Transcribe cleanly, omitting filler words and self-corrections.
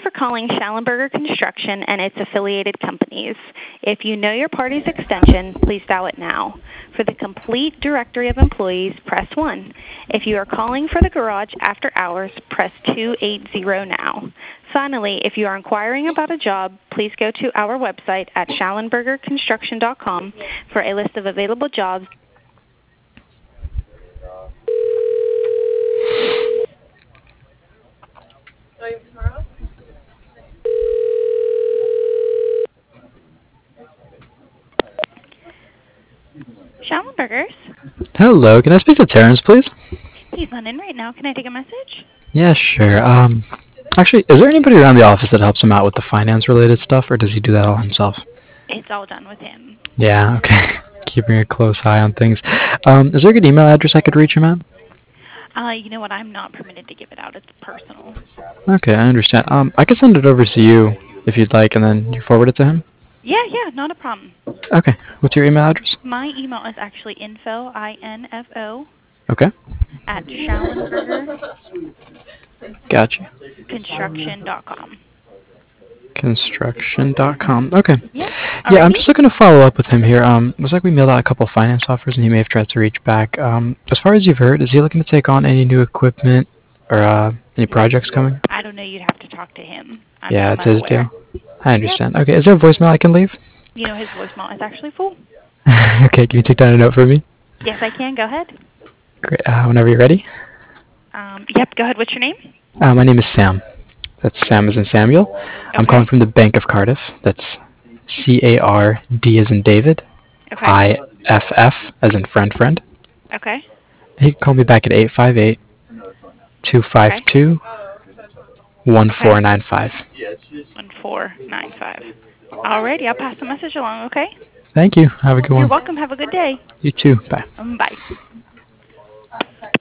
for calling Schallenberger Construction and its affiliated companies. If you know your party's extension, please dial it now. For the complete directory of employees, press 1. If you are calling for the garage after hours, press 280 now. Finally, if you are inquiring about a job, please go to our website at schallenbergerconstruction.com for a list of available jobs. Schallenbergers? Hello, can I speak to Terrence, please? He's not in right now. Can I take a message? Yeah, sure. Actually, is there anybody around the office that helps him out with the finance-related stuff, or does he do that all himself? It's all done with him. Yeah, okay. Keeping a close eye on things. Is there a good email address I could reach him at? You know what? I'm not permitted to give it out. It's personal. Okay, I understand. I could send it over to you if you'd like, and then you forward it to him? Yeah, not a problem. Okay. What's your email address? My email is actually info, I-N-F-O, Okay. at Gotcha. SchallenbergerConstruction.com. Construction.com. Okay. Yeah. Yeah, I'm just looking to follow up with him here. Looks like we mailed out a couple finance offers, and he may have tried to reach back. As far as you've heard, is he looking to take on any new equipment or any projects coming? I don't know. You'd have to talk to him. Yeah, it's his deal. I understand. Okay, is there a voicemail I can leave? You know, his voicemail is actually full. Okay, can you take down a note for me? Yes, I can. Go ahead. Great. Whenever you're ready. Yep, go ahead. What's your name? My name is Sam. That's Sam as in Samuel. Okay. I'm calling from the Bank of Cardiff. That's C-A-R-D as in David. Okay. I-F-F as in friend. Okay. He can call me back at 858-252-1495. 1495. Alrighty, I'll pass the message along, okay? Thank you. Have a good one. You're welcome. Have a good day. You too. Bye. Bye.